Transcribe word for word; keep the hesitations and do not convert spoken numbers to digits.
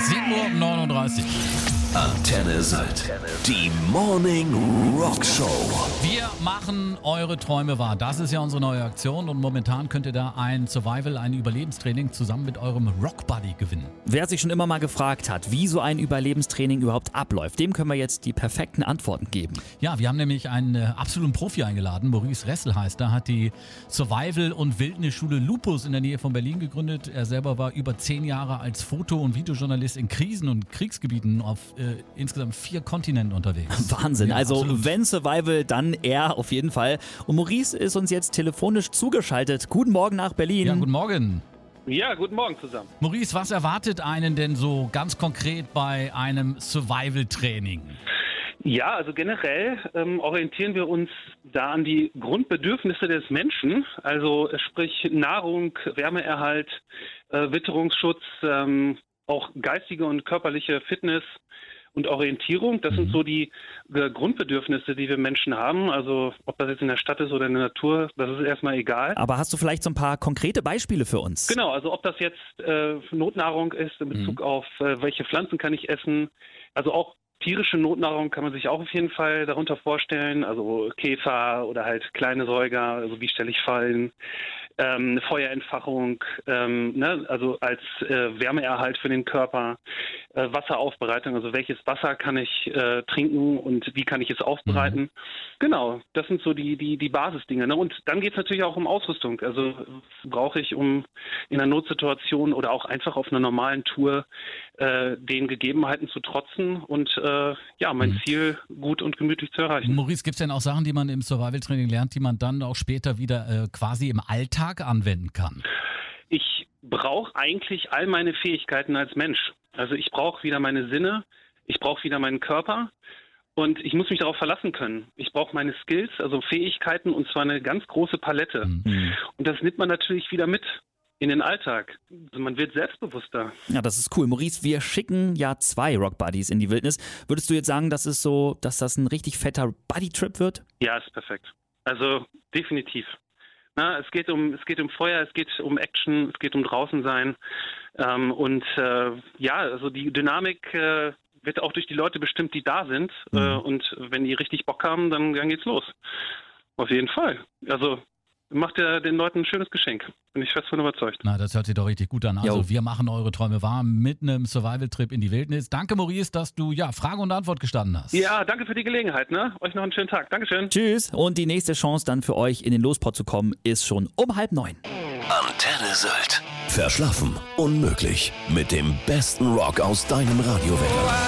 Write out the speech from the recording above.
sieben Uhr neununddreißig. Antenne Sylt. Die Morning Rock Show. Wir machen eure Träume wahr. Das ist ja unsere neue Aktion und momentan könnt ihr da ein Survival, ein Überlebenstraining zusammen mit eurem Rock Buddy gewinnen. Wer sich schon immer mal gefragt hat, wie so ein Überlebenstraining überhaupt abläuft, dem können wir jetzt die perfekten Antworten geben. Ja, wir haben nämlich einen äh, absoluten Profi eingeladen. Maurice Ressel heißt er, hat die Survival- und Wildnisschule Lupus in der Nähe von Berlin gegründet. Er selber war über zehn Jahre als Foto- und Videojournalist in Krisen- und Kriegsgebieten auf äh, insgesamt vier Kontinenten unterwegs. Wahnsinn, Ja, also absolut. wenn Survival, dann er auf jeden Fall. Und Maurice ist uns jetzt telefonisch zugeschaltet. Guten Morgen nach Berlin. Ja, guten Morgen. Ja, guten Morgen zusammen. Maurice, was erwartet einen denn so ganz konkret bei einem Survival-Training? Ja, also generell ähm, orientieren wir uns da an die Grundbedürfnisse des Menschen, also äh, sprich Nahrung, Wärmeerhalt, äh, Witterungsschutz, ähm, auch geistige und körperliche Fitness und Orientierung. Das sind so die äh, Grundbedürfnisse, die wir Menschen haben. Also ob das jetzt in der Stadt ist oder in der Natur, das ist erstmal egal. Aber hast du vielleicht so ein paar konkrete Beispiele für uns? Genau, also ob das jetzt äh, Notnahrung ist in Bezug auf äh, welche Pflanzen kann ich essen, also auch tierische Notnahrung kann man sich auch auf jeden Fall darunter vorstellen, also Käfer oder halt kleine Säuger, also wie stelle ich Fallen, ähm, eine Feuerentfachung, ähm, ne, also als äh, Wärmeerhalt für den Körper, äh, Wasseraufbereitung, also welches Wasser kann ich äh, trinken und wie kann ich es aufbereiten. Mhm. Genau, das sind so die die die Basisdinge. Ne? Und dann geht es natürlich auch um Ausrüstung, also was brauche ich, um in einer Notsituation oder auch einfach auf einer normalen Tour äh, den Gegebenheiten zu trotzen und äh, ja, mein mhm. Ziel gut und gemütlich zu erreichen. Maurice, gibt es denn auch Sachen, die man im Survival-Training lernt, die man dann auch später wieder äh, quasi im Alltag anwenden kann? Ich brauche eigentlich all meine Fähigkeiten als Mensch. Also ich brauche wieder meine Sinne, ich brauche wieder meinen Körper und ich muss mich darauf verlassen können. Ich brauche meine Skills, also Fähigkeiten und zwar eine ganz große Palette. Mhm. Und das nimmt man natürlich wieder mit in den Alltag. Also man wird selbstbewusster. Ja, das ist cool. Maurice, wir schicken ja zwei Rock Buddies in die Wildnis. Würdest du jetzt sagen, das ist so, dass das ein richtig fetter Buddy-Trip wird? Ja, ist perfekt. Also definitiv. Na, es geht um es geht um Feuer, es geht um Action, es geht um draußen sein. Ähm, und äh, ja, also die Dynamik äh, wird auch durch die Leute bestimmt, die da sind. Mhm. Äh, und wenn die richtig Bock haben, dann, dann geht's los. Auf jeden Fall. Also macht ja den Leuten ein schönes Geschenk. Bin ich fest von überzeugt. Na, das hört sich doch richtig gut an. Also Jo. wir machen eure Träume wahr mit einem Survival-Trip in die Wildnis. Danke, Maurice, dass du ja Frage und Antwort gestanden hast. Ja, danke für die Gelegenheit. Ne? Euch noch einen schönen Tag. Dankeschön. Tschüss. Und die nächste Chance dann für euch in den Lospot zu kommen, ist schon um halb neun. Antenne Sylt. Verschlafen unmöglich. Mit dem besten Rock aus deinem Radiowetter.